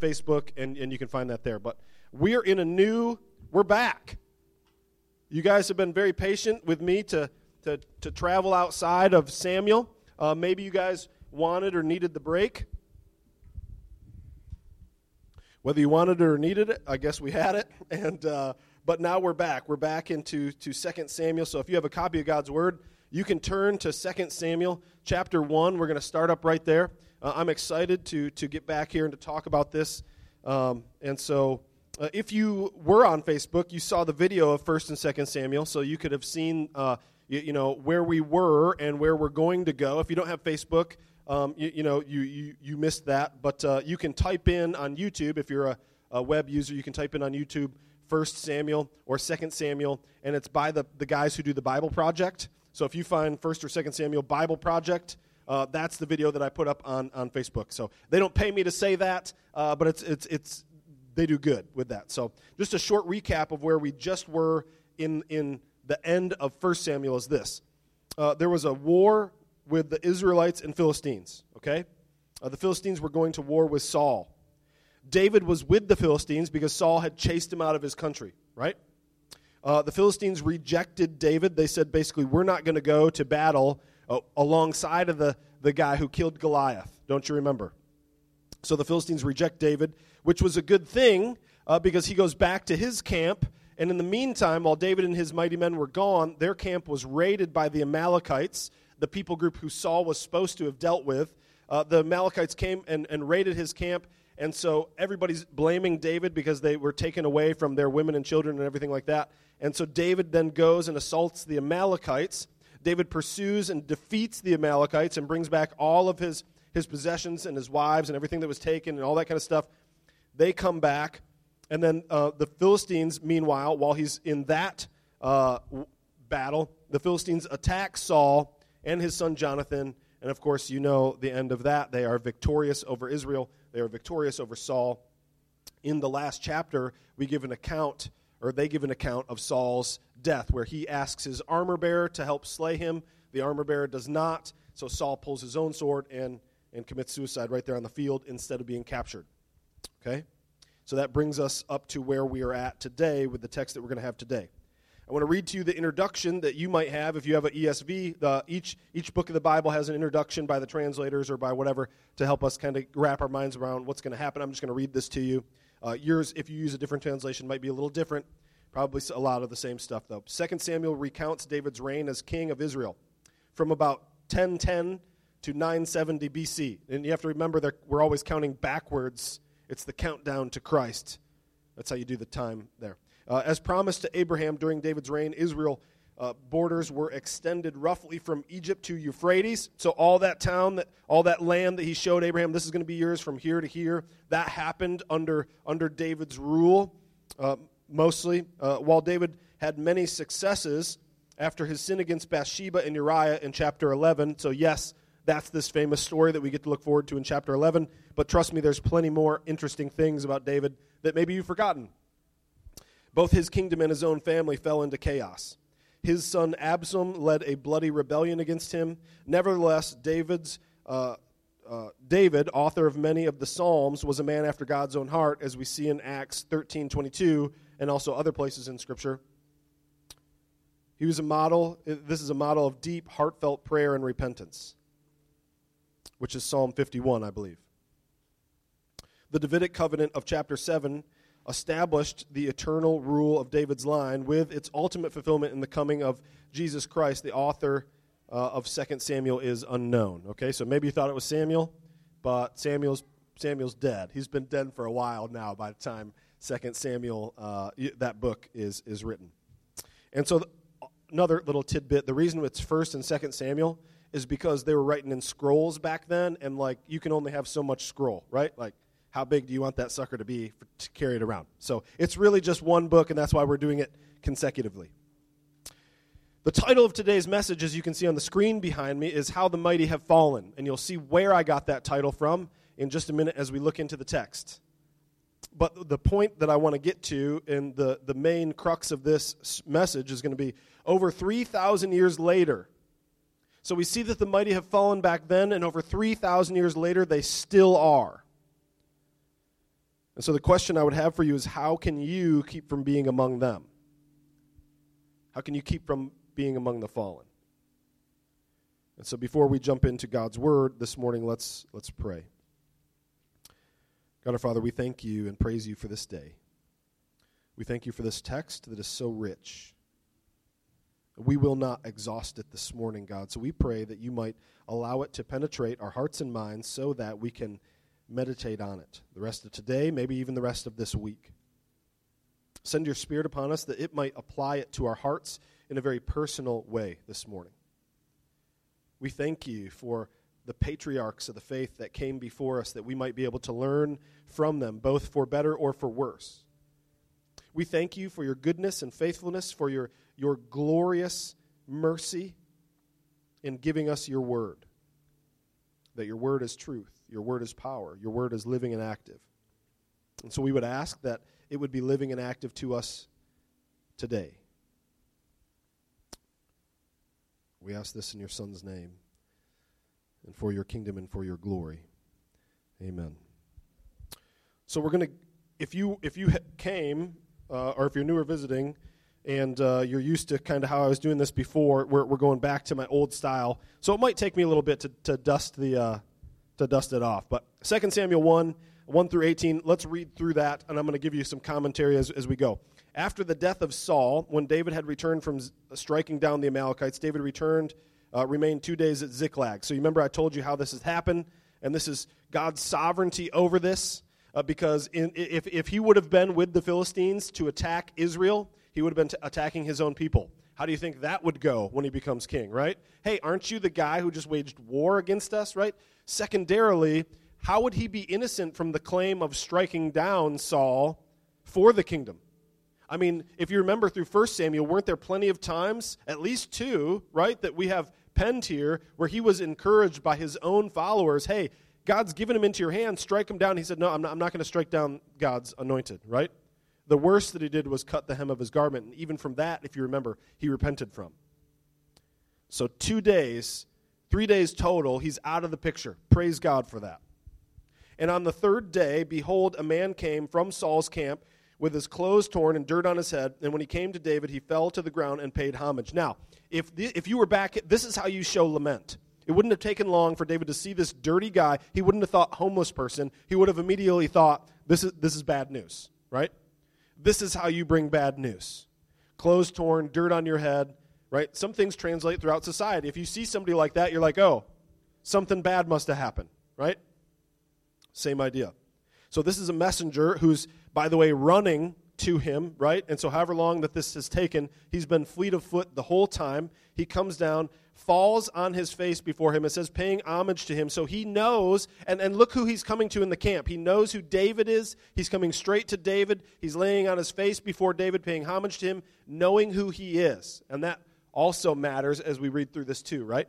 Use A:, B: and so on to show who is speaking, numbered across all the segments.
A: Facebook, and you can find that there. But we're back. You guys have been very patient with me to travel outside of Samuel. Maybe you guys wanted or needed the break. Whether you wanted it or needed it, I guess we had it. But now we're back. We're back into 2 Samuel. So if you have a copy of God's Word, you can turn to 2 Samuel chapter 1. We're going to start up right there. I'm excited to get back here and to talk about this. If you were on Facebook, you saw the video of 1 and 2 Samuel, so you could have seen where we were and where we're going to go. If you don't have Facebook, you missed that. But you can type in on YouTube, if you're a web user, you can type in on YouTube 1 Samuel or 2 Samuel, and it's by the guys who do the Bible Project. So if you find 1 or 2 Samuel Bible Project, that's the video that I put up on Facebook. So they don't pay me to say that, but it's they do good with that. So just a short recap of where we just were in the end of 1 Samuel is this. There was a war with the Israelites and Philistines, okay? The Philistines were going to war with Saul. David was with the Philistines because Saul had chased him out of his country, right? The Philistines rejected David. They said, basically, we're not going to go to battle alongside of the guy who killed Goliath. Don't you remember? So the Philistines reject David, which was a good thing because he goes back to his camp. And in the meantime, while David and his mighty men were gone, their camp was raided by the Amalekites, the people group who Saul was supposed to have dealt with. The Amalekites came and raided his camp. And so everybody's blaming David because they were taken away from their women and children and everything like that. And so David then goes and assaults the Amalekites. David pursues and defeats the Amalekites and brings back all of his possessions and his wives and everything that was taken and all that kind of stuff. They come back. And then the Philistines, meanwhile, while he's in that battle, the Philistines attack Saul and his son Jonathan. And, of course, you know the end of that. They are victorious over Israel. They are victorious over Saul. In the last chapter, they give an account of Saul's death, where he asks his armor bearer to help slay him. The armor bearer does not, so Saul pulls his own sword and commits suicide right there on the field instead of being captured. Okay? So that brings us up to where we are at today with the text that we're going to have today. I want to read to you the introduction that you might have if you have an ESV. Each book of the Bible has an introduction by the translators or by whatever to help us kind of wrap our minds around what's going to happen. I'm just going to read this to you. Yours, if you use a different translation, might be a little different. Probably a lot of the same stuff, though. 2 Samuel recounts David's reign as king of Israel from about 1010 to 970 BC. And you have to remember that we're always counting backwards. It's the countdown to Christ. That's how you do the time there. As promised to Abraham during David's reign, Israel borders were extended roughly from Egypt to Euphrates. So all that land that he showed Abraham, this is going to be yours from here to here. That happened under David's rule, mostly. While David had many successes after his sin against Bathsheba and Uriah in chapter 11. So yes, that's this famous story that we get to look forward to in chapter 11. But trust me, there's plenty more interesting things about David that maybe you've forgotten. Both his kingdom and his own family fell into chaos. His son Absalom led a bloody rebellion against him. Nevertheless, David, author of many of the Psalms, was a man after God's own heart, as we see in Acts 13:22 and also other places in Scripture. He was a model. This is a model of deep, heartfelt prayer and repentance, which is Psalm 51, I believe. The Davidic covenant of chapter 7 established the eternal rule of David's line with its ultimate fulfillment in the coming of Jesus Christ. The author of 2 Samuel is unknown. Okay, so maybe you thought it was Samuel, but Samuel's dead. He's been dead for a while now by the time 2 Samuel, that book is written. And so another little tidbit, the reason it's 1 and 2 Samuel is because they were writing in scrolls back then, and you can only have so much scroll, right? How big do you want that sucker to be to carry it around? So it's really just one book, and that's why we're doing it consecutively. The title of today's message, as you can see on the screen behind me, is How the Mighty Have Fallen. And you'll see where I got that title from in just a minute as we look into the text. But the point that I want to get to, and the main crux of this message, is going to be over 3,000 years later. So we see that the mighty have fallen back then, and over 3,000 years later, they still are. And so the question I would have for you is, how can you keep from being among them? How can you keep from being among the fallen? And so before we jump into God's word this morning, let's pray. God our Father, we thank you and praise you for this day. We thank you for this text that is so rich. We will not exhaust it this morning, God, so we pray that you might allow it to penetrate our hearts and minds so that we can meditate on it the rest of today, maybe even the rest of this week. Send your Spirit upon us that it might apply it to our hearts in a very personal way this morning. We thank you for the patriarchs of the faith that came before us, that we might be able to learn from them, both for better or for worse. We thank you for your goodness and faithfulness, for your glorious mercy in giving us your word, that your word is truth, your word is power, your word is living and active. And so we would ask that it would be living and active to us today. We ask this in your Son's name and for your kingdom and for your glory. Amen. So we're going to, if you came, or if you're new or visiting, and you're used to kind of how I was doing this before, we're going back to my old style. So it might take me a little bit to dust it off. But 2 Samuel 1 through 18, let's read through that, and I'm going to give you some commentary as we go. After the death of Saul, when David had returned from striking down the Amalekites, David remained 2 days at Ziklag. So you remember I told you how this has happened, and this is God's sovereignty over this, because if he would have been with the Philistines to attack Israel, he would have been attacking his own people. How do you think that would go when he becomes king, right? Hey, aren't you the guy who just waged war against us, right? Secondarily, how would he be innocent from the claim of striking down Saul for the kingdom? I mean, if you remember through 1 Samuel, weren't there plenty of times, at least 2, right, that we have penned here, where he was encouraged by his own followers, hey, God's given him into your hands, strike him down. He said, no, I'm not going to strike down God's anointed, right? The worst that he did was cut the hem of his garment, and even from that, if you remember, he repented from. So 2 days, 3 days total, he's out of the picture. Praise God for that. And on the third day, behold, a man came from Saul's camp with his clothes torn and dirt on his head, and when he came to David, he fell to the ground and paid homage. Now, if you were back, this is how you show lament. It wouldn't have taken long for David to see this dirty guy. He wouldn't have thought homeless person. He would have immediately thought, this is bad news, right? This is how you bring bad news. Clothes torn, dirt on your head, right? Some things translate throughout society. If you see somebody like that, you're like, oh, something bad must have happened, right? Same idea. So this is a messenger who's, by the way, running to him, right? And so however long that this has taken, he's been fleet of foot the whole time. He comes down, falls on his face before him. It says paying homage to him. So he knows, and look who he's coming to in the camp. He knows who David is. He's coming straight to David. He's laying on his face before David, paying homage to him, knowing who he is. And that also matters as we read through this too, right?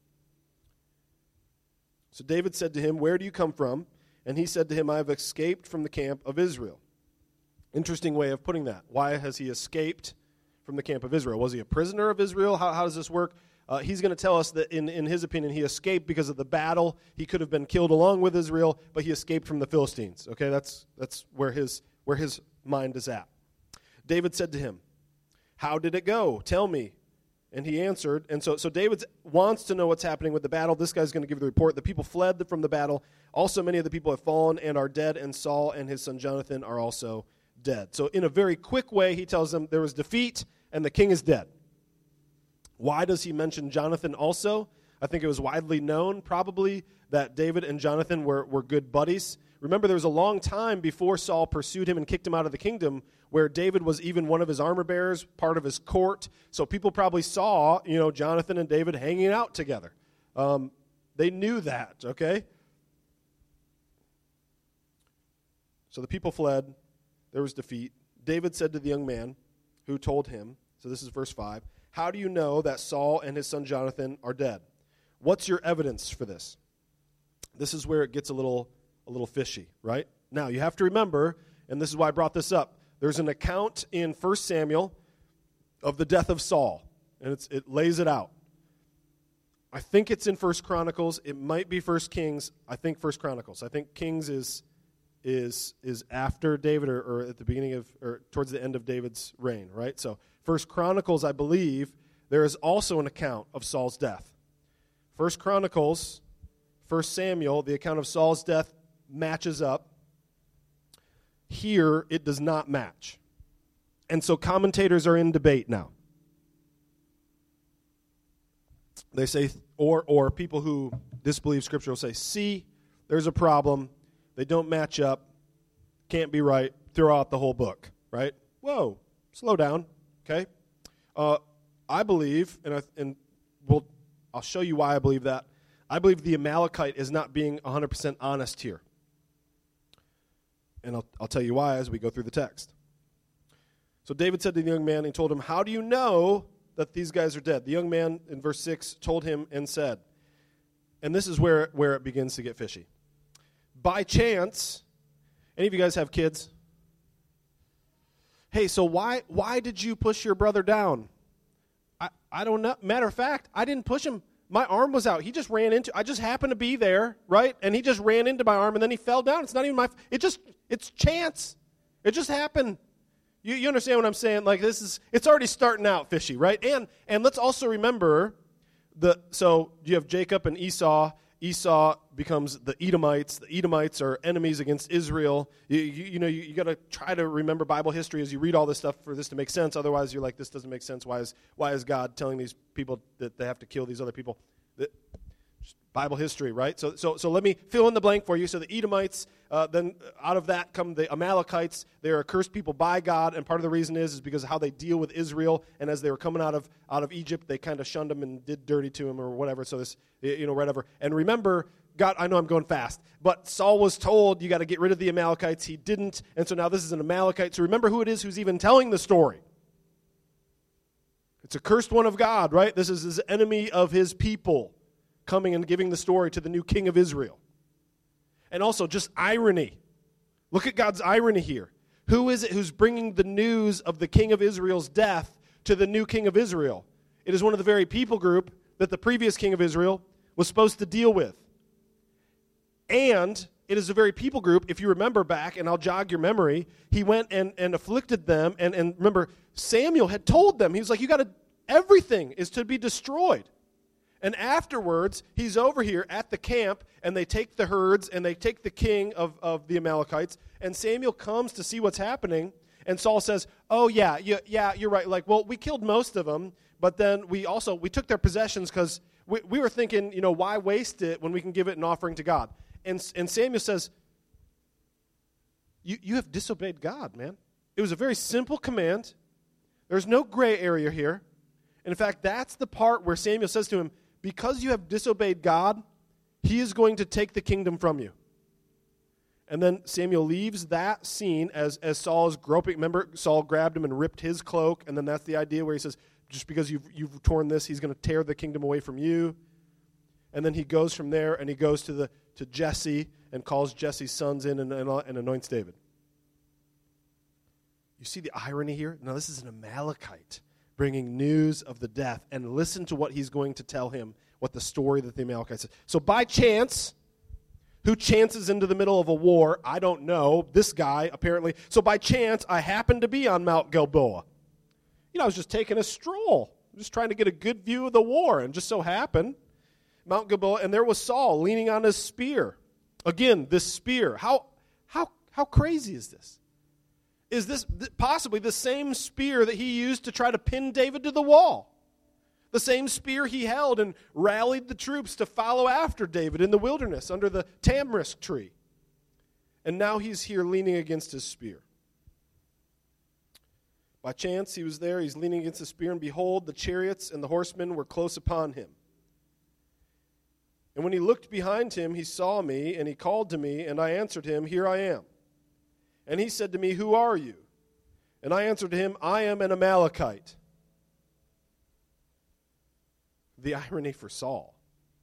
A: So David said to him, where do you come from? And he said to him, I have escaped from the camp of Israel. Interesting way of putting that. Why has he escaped from the camp of Israel? Was he a prisoner of Israel? How does this work? He's going to tell us that in his opinion, he escaped because of the battle. He could have been killed along with Israel, but he escaped from the Philistines. Okay, that's where his mind is at. David said to him, how did it go? Tell me. And he answered, and so David wants to know what's happening with the battle. This guy's going to give the report. The people fled from the battle. Also, many of the people have fallen and are dead, and Saul and his son Jonathan are also dead. So in a very quick way, he tells them there was defeat, and the king is dead. Why does he mention Jonathan also? I think it was widely known, probably, that David and Jonathan were good buddies. Remember, there was a long time before Saul pursued him and kicked him out of the kingdom where David was even one of his armor bearers, part of his court. So people probably saw, Jonathan and David hanging out together. They knew that, okay? So the people fled. There was defeat. David said to the young man who told him, so this is verse 5, how do you know that Saul and his son Jonathan are dead? What's your evidence for this? This is where it gets a little fishy, right? Now, you have to remember, and this is why I brought this up, there's an account in 1 Samuel of the death of Saul, and it lays it out. I think it's in 1 Chronicles. It might be 1 Kings. I think 1 Chronicles. I think Kings is is after David or at the beginning of, or towards the end of David's reign, right? So 1 Chronicles, I believe, there is also an account of Saul's death. 1 Chronicles, 1 Samuel, the account of Saul's death matches up. Here, it does not match. And so commentators are in debate now. They say, or people who disbelieve Scripture will say, see, there's a problem. They don't match up. Can't be right. Throw out the whole book, right? Whoa, slow down, okay? I believe, and I'll show you why I believe that. I believe the Amalekite is not being 100% honest here. And I'll tell you why as we go through the text. So David said to the young man, he told him, how do you know that these guys are dead? The young man in verse 6 told him and said, and this is where it begins to get fishy. By chance, any of you guys have kids? Hey, so why did you push your brother down? I don't know. Matter of fact, I didn't push him. My arm was out. He just ran into, I just happened to be there, right? And he just ran into my arm and then he fell down. It's not even it's chance. It just happened. You understand what I'm saying? Like it's already starting out fishy, right? And let's also remember so you have Jacob and Esau. Esau becomes the Edomites. The Edomites are enemies against Israel. You got to try to remember Bible history as you read all this stuff for this to make sense. Otherwise, you're like, this doesn't make sense. Why is God telling these people that they have to kill these other people? Just Bible history, right? So let me fill in the blank for you. So the Edomites, then out of that come the Amalekites. They are a cursed people by God, and part of the reason is because of how they deal with Israel. And as they were coming out of Egypt, they kind of shunned them and did dirty to them or whatever. So this, whatever. And remember, God, I know I'm going fast, but Saul was told you got to get rid of the Amalekites. He didn't, and so now this is an Amalekite. So remember who it is who's even telling the story. It's a cursed one of God, right? This is his enemy of his people coming and giving the story to the new king of Israel. And also, just irony. Look at God's irony here. Who is it who's bringing the news of the king of Israel's death to the new king of Israel? It is one of the very people group that the previous king of Israel was supposed to deal with. And it is a very people group, if you remember back, and I'll jog your memory, he went and afflicted them. And remember, Samuel had told them, he was like, everything is to be destroyed. And afterwards, he's over here at the camp, and they take the herds, and they take the king of the Amalekites, and Samuel comes to see what's happening, and Saul says, oh, yeah, you're right. Like, well, we killed most of them, but then we took their possessions because we were thinking, why waste it when we can give it an offering to God? And Samuel says, you have disobeyed God, man. It was a very simple command. There's no gray area here. And in fact, that's the part where Samuel says to him, because you have disobeyed God, he is going to take the kingdom from you. And then Samuel leaves that scene as Saul is groping. Remember, Saul grabbed him and ripped his cloak, and then that's the idea where he says, just because you've torn this, he's going to tear the kingdom away from you. And then he goes from there, and he goes to Jesse and calls Jesse's sons in and anoints David. You see the irony here? Now, this is an Amalekite bringing news of the death, and listen to what he's going to tell him, what the story that the Amalekites says. So by chance, who chances into the middle of a war? I don't know. This guy, apparently. So by chance, I happened to be on Mount Gilboa. I was just taking a stroll, just trying to get a good view of the war, and just so happened, Mount Gilboa, and there was Saul leaning on his spear. Again, this spear. How crazy is this? Is this possibly the same spear that he used to try to pin David to the wall? The same spear he held and rallied the troops to follow after David in the wilderness under the tamarisk tree. And now he's here leaning against his spear. By chance, he was there. He's leaning against his spear, and behold, the chariots and the horsemen were close upon him. And when he looked behind him, he saw me, and he called to me, and I answered him, here I am. And he said to me, who are you? And I answered him, I am an Amalekite. The irony for Saul.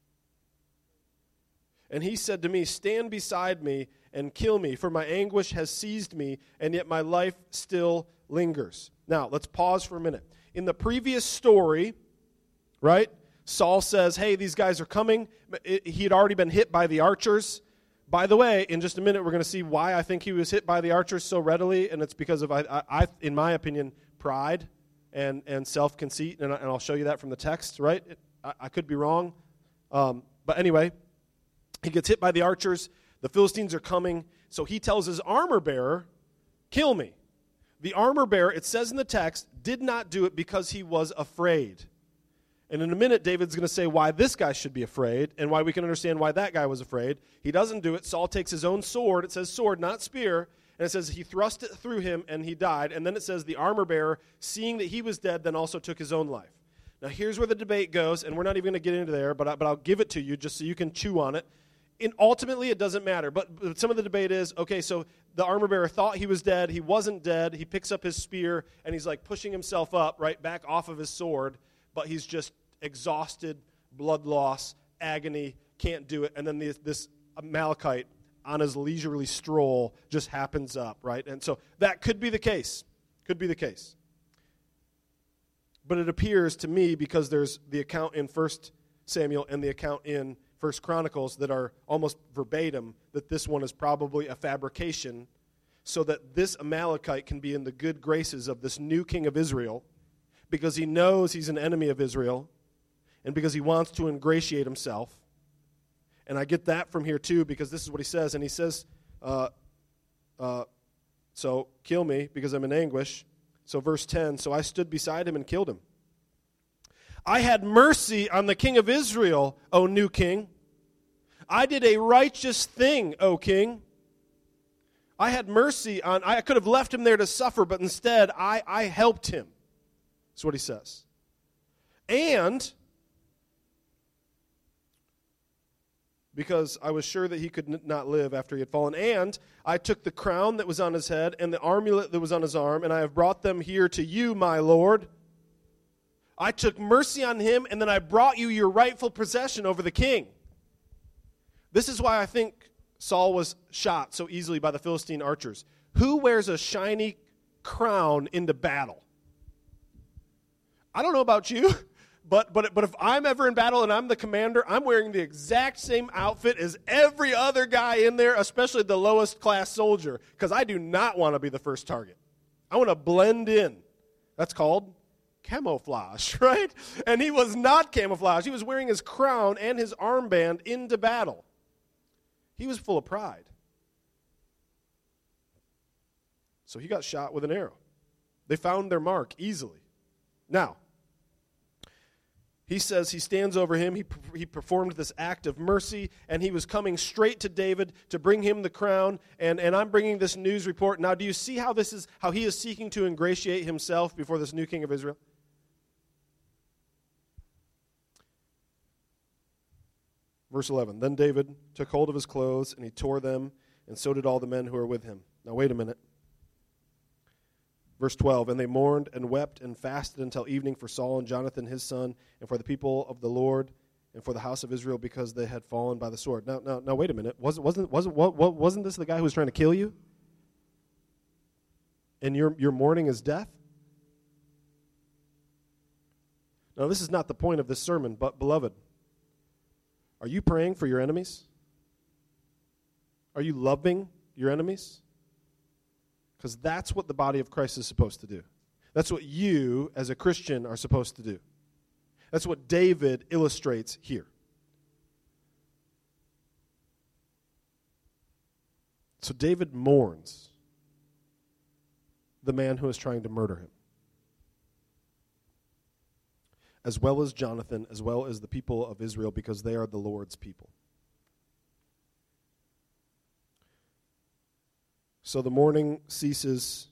A: And he said to me, stand beside me and kill me, for my anguish has seized me, and yet my life still lingers. Now, let's pause for a minute. In the previous story, right, Saul says, hey, these guys are coming. He had already been hit by the archers. by the way, in just a minute, we're going to see why I think he was hit by the archers so readily, and it's because of, in my opinion, pride and self-conceit, and I'll show you that from the text, right? I could be wrong. But anyway, he gets hit by the archers. The Philistines are coming, so he tells his armor bearer, kill me. The armor bearer, it says in the text, did not do it because he was afraid. And in a minute, David's going to say why this guy should be afraid and why we can understand why that guy was afraid. He doesn't do it. Saul takes his own sword. It says sword, not spear. And it says he thrust it through him and he died. And then it says the armor bearer, seeing that he was dead, then also took his own life. Now here's where the debate goes, and we're not even going to get into there, but I'll give it to you just so you can chew on it. And ultimately, it doesn't matter. But some of the debate is, okay, so the armor bearer thought he was dead. He wasn't dead. He picks up his spear, and he's like pushing himself up, right, back off of his sword. But he's just exhausted, blood loss, agony, can't do it. And then this Amalekite on his leisurely stroll just happens up, right? And so that could be the case. Could be the case. But it appears to me, because there's the account in 1 Samuel and the account in 1 Chronicles that are almost verbatim, that this one is probably a fabrication so that this Amalekite can be in the good graces of this new king of Israel because he knows he's an enemy of Israel and because he wants to ingratiate himself. And I get that from here too, because this is what he says. And he says, so kill me because I'm in anguish. So verse 10, so I stood beside him and killed him. I had mercy on the king of Israel, O new king. I did a righteous thing, O king. I had mercy on, I could have left him there to suffer, but instead I helped him. That's what he says. And because I was sure that he could not live after he had fallen. And I took the crown that was on his head and the amulet that was on his arm, and I have brought them here to you, my Lord. I took mercy on him, and then I brought you your rightful possession over the king. This is why I think Saul was shot so easily by the Philistine archers. Who wears a shiny crown into battle? I don't know about you. But if I'm ever in battle and I'm the commander, I'm wearing the exact same outfit as every other guy in there, especially the lowest class soldier, because I do not want to be the first target. I want to blend in. That's called camouflage, right? And he was not camouflage. He was wearing his crown and his armband into battle. He was full of pride. So he got shot with an arrow. They found their mark easily. Now, he says he stands over him. He performed this act of mercy, and he was coming straight to David to bring him the crown. And I'm bringing this news report. Now, do you see how he is seeking to ingratiate himself before this new king of Israel? Verse 11, then David took hold of his clothes, and he tore them, and so did all the men who were with him. Now, wait a minute. Verse 12, and they mourned and wept and fasted until evening for Saul and Jonathan his son, and for the people of the Lord, and for the house of Israel, because they had fallen by the sword. Now, wait a minute. Wasn't this the guy who was trying to kill you? And your mourning is death? Now, this is not the point of this sermon, but beloved, are you praying for your enemies? Are you loving your enemies? Because that's what the body of Christ is supposed to do. That's what you, as a Christian, are supposed to do. That's what David illustrates here. So David mourns the man who is trying to murder him, as well as Jonathan, as well as the people of Israel, because they are the Lord's people. So the mourning ceases.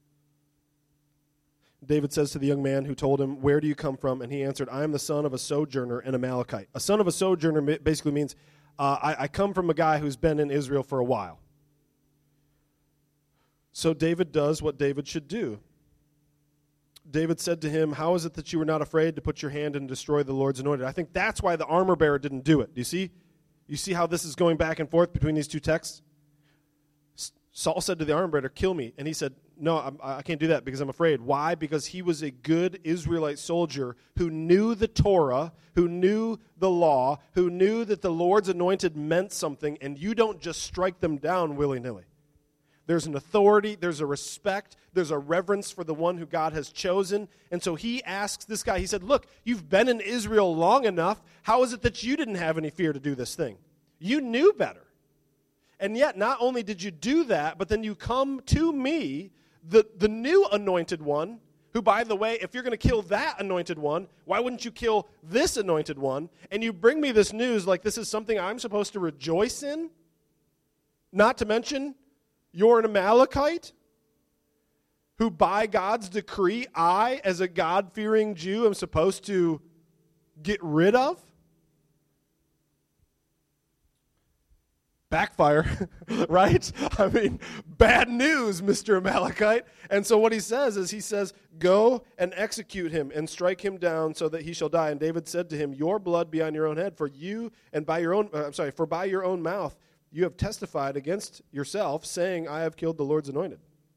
A: David says to the young man who told him, where do you come from? And he answered, I am the son of a sojourner, an Amalekite. A son of a sojourner basically means I come from a guy who's been in Israel for a while. So David does what David should do. David said to him, how is it that you were not afraid to put your hand and destroy the Lord's anointed? I think that's why the armor bearer didn't do it. Do you see? You see how this is going back and forth between these two texts? Saul said to the armor bearer, kill me. And he said, no, I can't do that because I'm afraid. Why? Because he was a good Israelite soldier who knew the Torah, who knew the law, who knew that the Lord's anointed meant something, and you don't just strike them down willy-nilly. There's an authority, there's a respect, there's a reverence for the one who God has chosen. And so he asks this guy, he said, look, you've been in Israel long enough. How is it that you didn't have any fear to do this thing? You knew better. And yet, not only did you do that, but then you come to me, the new anointed one, who, by the way, if you're going to kill that anointed one, why wouldn't you kill this anointed one? And you bring me this news like this is something I'm supposed to rejoice in? Not to mention, you're an Amalekite who, by God's decree, I, as a God-fearing Jew, am supposed to get rid of? Backfire, right? I mean, bad news, Mr. Amalekite. And so what he says, go and execute him and strike him down so that he shall die. And David said to him, your blood be on your own head, for by your own mouth you have testified against yourself, saying, I have killed the Lord's anointed.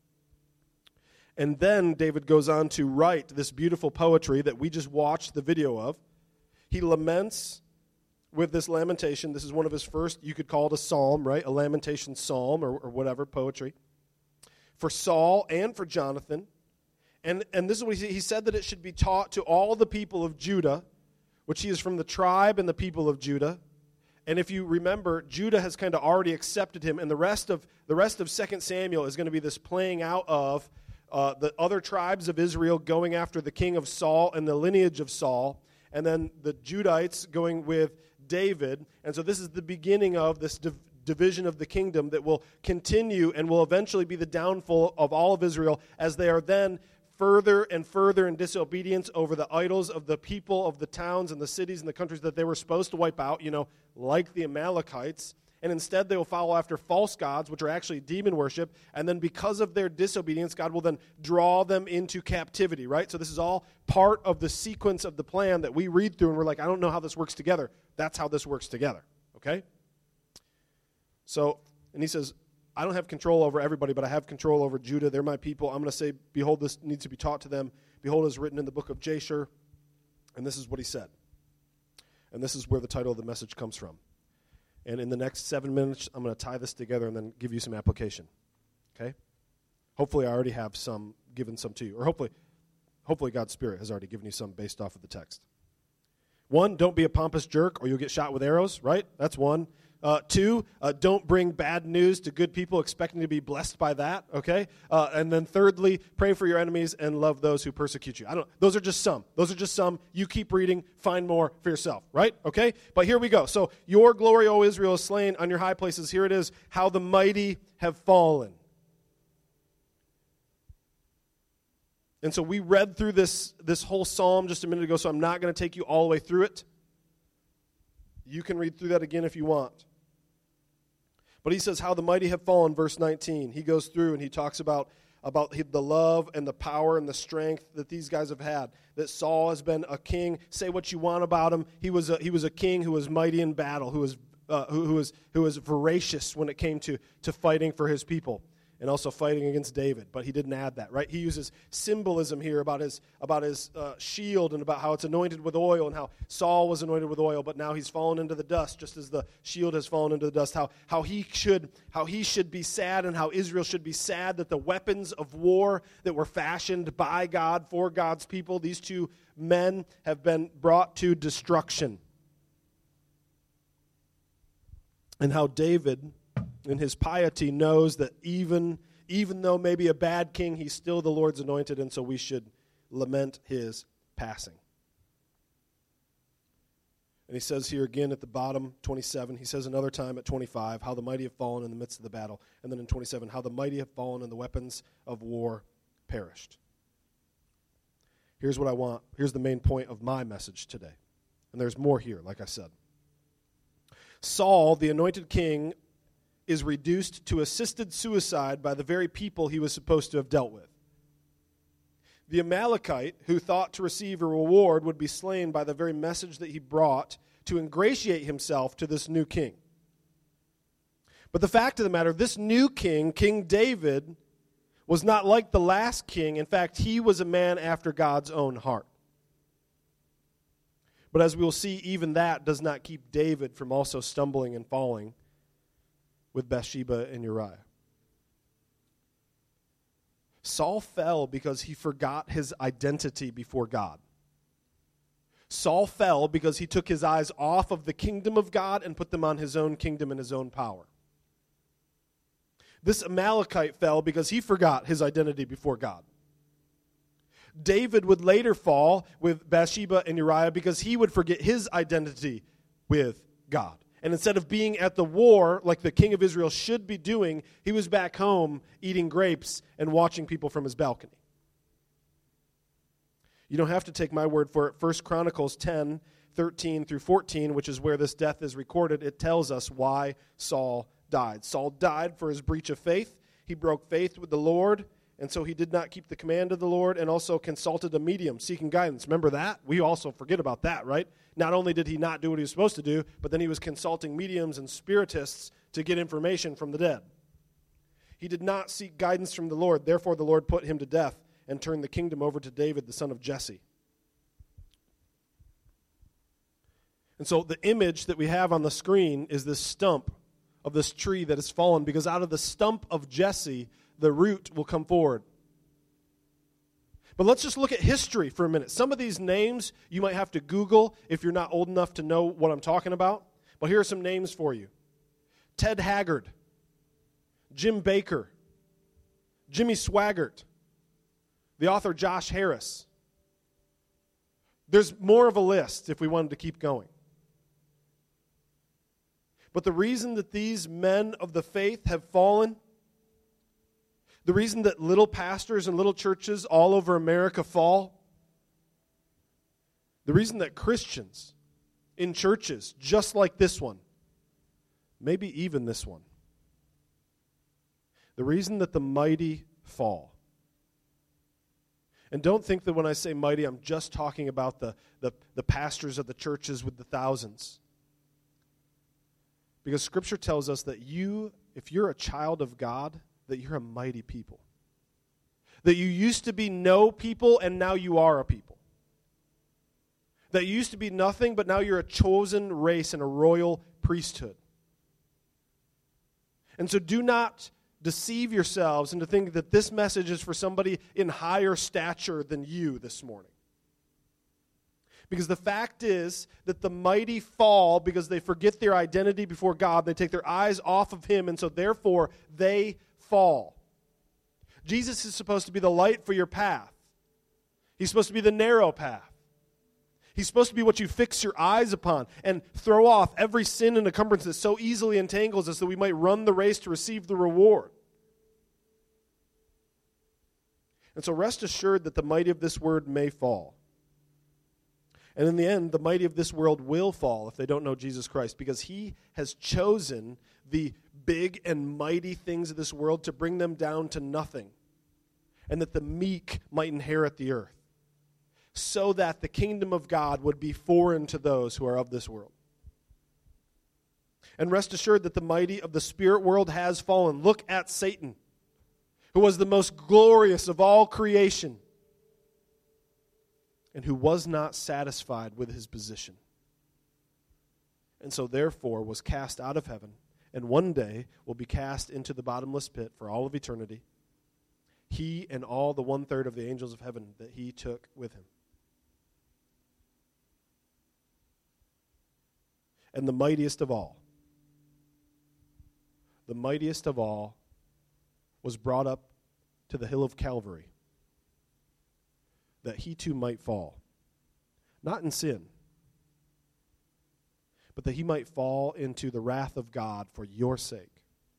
A: And then David goes on to write this beautiful poetry that we just watched the video of. He laments with this lamentation. This is one of his first, you could call it a psalm, right? A lamentation psalm or whatever, poetry. For Saul and for Jonathan. And this is what he said, that it should be taught to all the people of Judah, which he is from the tribe and the people of Judah. And if you remember, Judah has kind of already accepted him, and the rest of 2 Samuel is going to be this playing out of the other tribes of Israel going after the king of Saul and the lineage of Saul, and then the Judites going with David. And so this is the beginning of this division of the kingdom that will continue and will eventually be the downfall of all of Israel as they are then further and further in disobedience over the idols of the people of the towns and the cities and the countries that they were supposed to wipe out, like the Amalekites. And instead they will follow after false gods, which are actually demon worship. And then because of their disobedience, God will then draw them into captivity, right? So this is all part of the sequence of the plan that we read through, and we're like, I don't know how this works together. That's how this works together, okay? So, and he says, I don't have control over everybody, but I have control over Judah. They're my people. I'm going to say, behold, this needs to be taught to them. Behold, it is written in the book of Jasher. And this is what he said. And this is where the title of the message comes from. And in the next 7 minutes, I'm going to tie this together and then give you some application. Okay? Hopefully I already have given some to you. Or hopefully God's Spirit has already given you some based off of the text. 1, don't be a pompous jerk or you'll get shot with arrows, right? That's 1. 2, don't bring bad news to good people expecting to be blessed by that, okay? And then thirdly, pray for your enemies and love those who persecute you. Those are just some. You keep reading, find more for yourself, right? Okay? But here we go. So, your glory, O Israel, is slain on your high places. Here it is, how the mighty have fallen. And so we read through this whole psalm just a minute ago, so I'm not going to take you all the way through it. You can read through that again if you want. But he says, how the mighty have fallen, verse 19. He goes through and he talks about the love and the power and the strength that these guys have had. That Saul has been a king. Say what you want about him. He was a king who was mighty in battle, who was voracious when it came to fighting for his people. And also fighting against David, but he didn't add that, right? He uses symbolism here about his shield and about how it's anointed with oil and how Saul was anointed with oil, but now he's fallen into the dust, just as the shield has fallen into the dust. How he should be sad and how Israel should be sad that the weapons of war that were fashioned by God for God's people, these two men have been brought to destruction. And how David, in his piety, knows that even though maybe a bad king, he's still the Lord's anointed, and so we should lament his passing. And he says here again at the bottom, 27, he says another time at 25, how the mighty have fallen in the midst of the battle. And then in 27, how the mighty have fallen and the weapons of war perished. Here's what I want. Here's the main point of my message today. And there's more here, like I said. Saul, the anointed king, is reduced to assisted suicide by the very people he was supposed to have dealt with. The Amalekite, who thought to receive a reward, would be slain by the very message that he brought to ingratiate himself to this new king. But the fact of the matter, this new king, King David, was not like the last king. In fact, he was a man after God's own heart. But as we will see, even that does not keep David from also stumbling and falling with Bathsheba and Uriah. Saul fell because he forgot his identity before God. Saul fell because he took his eyes off of the kingdom of God and put them on his own kingdom and his own power. This Amalekite fell because he forgot his identity before God. David would later fall with Bathsheba and Uriah because he would forget his identity with God. And instead of being at the war like the king of Israel should be doing, he was back home eating grapes and watching people from his balcony. You don't have to take my word for it. 1 Chronicles 10, 13 through 14, which is where this death is recorded, it tells us why Saul died. Saul died for his breach of faith. He broke faith with the Lord, and so he did not keep the command of the Lord, and also consulted a medium seeking guidance. Remember that? We also forget about that, right? Not only did he not do what he was supposed to do, but then he was consulting mediums and spiritists to get information from the dead. He did not seek guidance from the Lord. Therefore, the Lord put him to death and turned the kingdom over to David, the son of Jesse. And so the image that we have on the screen is this stump of this tree that has fallen, because out of the stump of Jesse, the root will come forward. But let's just look at history for a minute. Some of these names you might have to Google if you're not old enough to know what I'm talking about. But here are some names for you. Ted Haggard, Jim Baker, Jimmy Swaggart, the author Josh Harris. There's more of a list if we wanted to keep going. But the reason that these men of the faith have fallen, the reason that little pastors and little churches all over America fall, the reason that Christians in churches just like this one, maybe even this one, the reason that the mighty fall. And don't think that when I say mighty, I'm just talking about the pastors of the churches with the thousands. Because Scripture tells us that if you're a child of God, that you're a mighty people. That you used to be no people and now you are a people. That you used to be nothing, but now you're a chosen race and a royal priesthood. And so do not deceive yourselves into thinking that this message is for somebody in higher stature than you this morning. Because the fact is that the mighty fall because they forget their identity before God. They take their eyes off of Him, and so therefore they fall. Jesus is supposed to be the light for your path. He's supposed to be the narrow path. He's supposed to be what you fix your eyes upon and throw off every sin and encumbrance that so easily entangles us that we might run the race to receive the reward. And so rest assured that the mighty of this word may fall. And in the end, the mighty of this world will fall if they don't know Jesus Christ, because He has chosen the big and mighty things of this world to bring them down to nothing, and that the meek might inherit the earth, so that the kingdom of God would be foreign to those who are of this world. And rest assured that the mighty of the spirit world has fallen. Look at Satan, who was the most glorious of all creation, and who was not satisfied with his position. And so therefore was cast out of heaven, and one day will be cast into the bottomless pit for all of eternity, he and all the 1/3 of the angels of heaven that he took with him. And the mightiest of all was brought up to the hill of Calvary, that he too might fall, not in sin, but that he might fall into the wrath of God for your sake,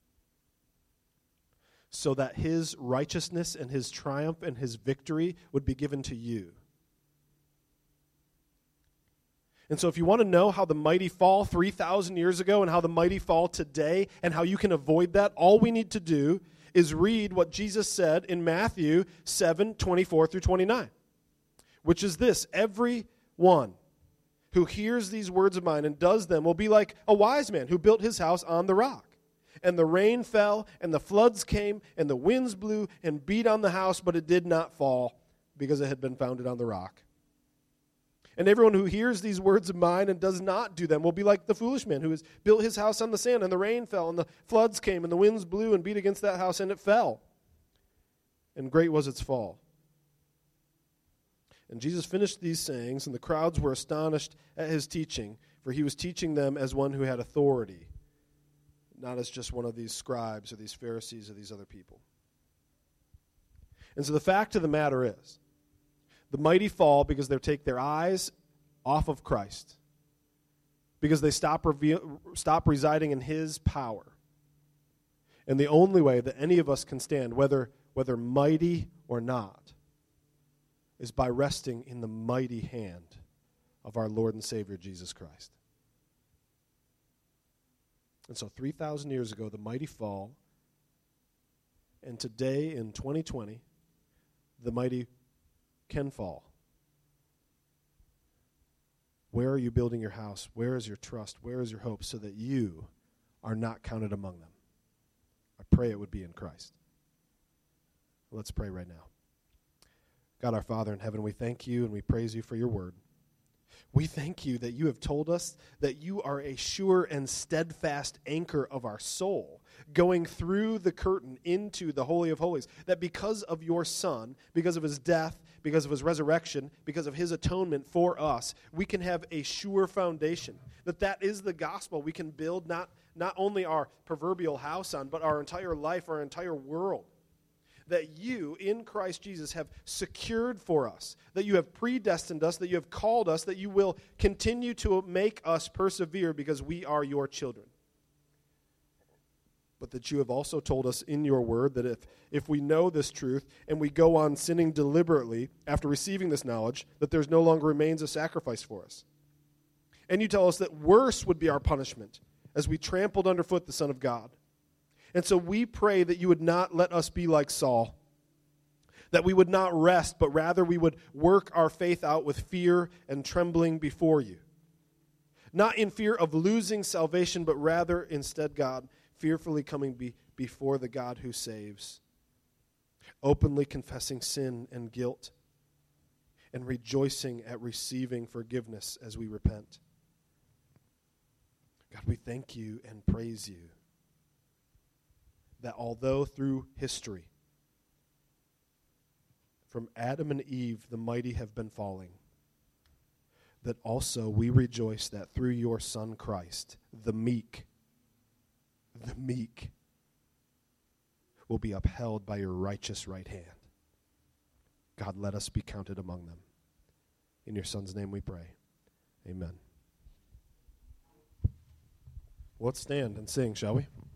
A: so that his righteousness and his triumph and his victory would be given to you. And so if you want to know how the mighty fall 3,000 years ago and how the mighty fall today and how you can avoid that, all we need to do is read what Jesus said in Matthew 7:24 through 29. Which is this: every one who hears these words of mine and does them will be like a wise man who built his house on the rock. And the rain fell, and the floods came, and the winds blew and beat on the house, but it did not fall, because it had been founded on the rock. And everyone who hears these words of mine and does not do them will be like the foolish man who has built his house on the sand, and the rain fell, and the floods came, and the winds blew and beat against that house, and it fell. And great was its fall. And Jesus finished these sayings, and the crowds were astonished at his teaching, for he was teaching them as one who had authority, not as just one of these scribes or these Pharisees or these other people. And so the fact of the matter is, the mighty fall because they take their eyes off of Christ, because they stop residing in his power. And the only way that any of us can stand, whether mighty or not, is by resting in the mighty hand of our Lord and Savior, Jesus Christ. And so 3,000 years ago, the mighty fall, and today in 2020, the mighty can fall. Where are you building your house? Where is your trust? Where is your hope so that you are not counted among them? I pray it would be in Christ. Let's pray right now. God, our Father in heaven, we thank you and we praise you for your word. We thank you that you have told us that you are a sure and steadfast anchor of our soul, going through the curtain into the Holy of Holies, that because of your Son, because of his death, because of his resurrection, because of his atonement for us, we can have a sure foundation, that is the gospel we can build not only our proverbial house on, but our entire life, our entire world. That you, in Christ Jesus, have secured for us, that you have predestined us, that you have called us, that you will continue to make us persevere because we are your children. But that you have also told us in your word that if we know this truth and we go on sinning deliberately after receiving this knowledge, that there's no longer remains a sacrifice for us. And you tell us that worse would be our punishment as we trampled underfoot the Son of God. And so we pray that you would not let us be like Saul, that we would not rest, but rather we would work our faith out with fear and trembling before you. Not in fear of losing salvation, but rather instead, God, fearfully coming before the God who saves, openly confessing sin and guilt, and rejoicing at receiving forgiveness as we repent. God, we thank you and praise you that although through history, from Adam and Eve, the mighty have been falling, that also we rejoice that through your Son Christ, the meek will be upheld by your righteous right hand. God, let us be counted among them. In your Son's name we pray. Amen. Let's stand and sing, shall we?